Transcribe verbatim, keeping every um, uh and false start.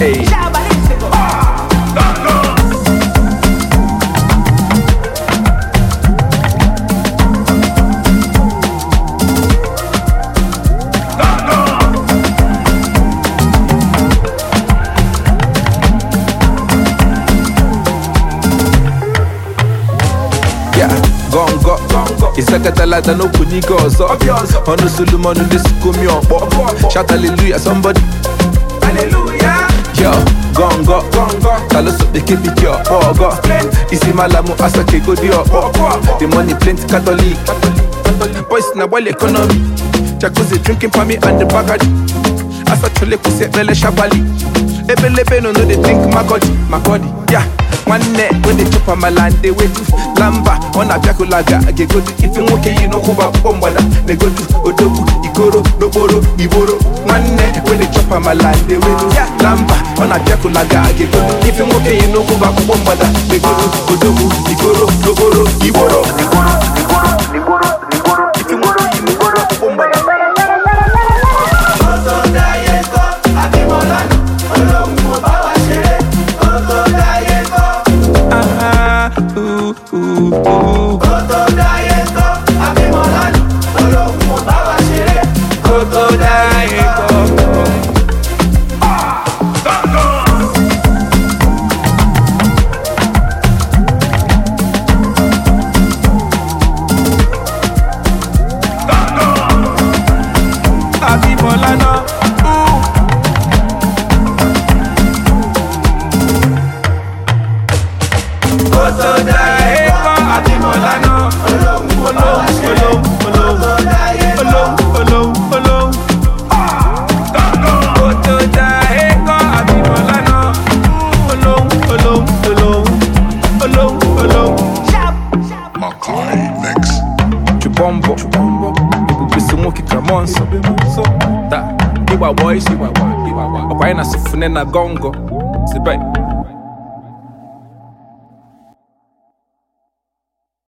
Hey. Gongo, Isakatalata no kuniko so. Ono Solomon this kumi opo. Shout hallelujah somebody. Hallelujah. Yo, gongo, gongo. Taloso de keep it your ogo. Isi malamu asake go di opo. The money plenty Catholic. Boys na wall economy. Jacuzzi drinking for me and the bagage. Asa chole kuse bele shabali. Ebelebe no no they drink makodi, makodi. Yeah. One neck when they chop on my land, they wait to Lamba on a Jaculaga. I get good if you okay, you know who about Bombada. They go to Odogu, Igoro, Noboro, Iboro. One neck when they chop on my land, they wait to Lamba on a Jaculaga. I get good if you okay, you know who about Bombada. They go to Odogu, Igoro, Noboro, Iboro, Iboro, Iboro, Iboro, Iboro. If you okay, you know who about Bombada. Ooh, ooh. Koto Dayeko, Abimolani, Olohun mo bá wa ṣeré. Koto Dayeko. Ah, Dango. Dango. Abimolana. Koto Dayeko. Abimolana, Olohun mo bá wa ṣeré. Koto Dayeko, Olohun, Olohun. Koto Dayeko, Abimolana, Olohun, Olohun, Olohun, Olohun, Olohun. Makai Mix. Chubombo, Chubombo. Ibubisumu Kamonso. Da, Iwa boys, Iwa wa, Iwa wa. Okwaina sifune na gongo. Sibai.